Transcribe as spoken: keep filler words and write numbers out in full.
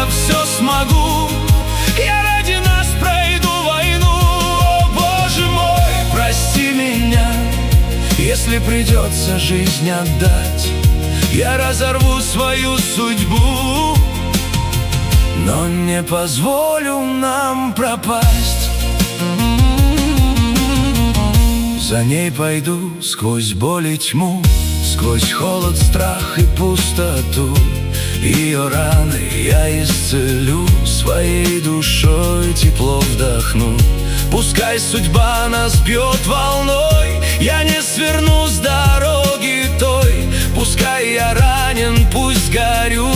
я все смогу. Я ради нас пройду войну. О, Боже мой, прости меня, если придется жизнь отдать. Я разорву свою судьбу, но не позволю нам пропасть. За ней пойду сквозь боль и тьму, сквозь холод, страх и пустоту. Ее раны я исцелю, своей душой тепло вдохну. Пускай судьба нас бьет волной, я не сверну с дороги той. Пускай я ранен, пусть горю,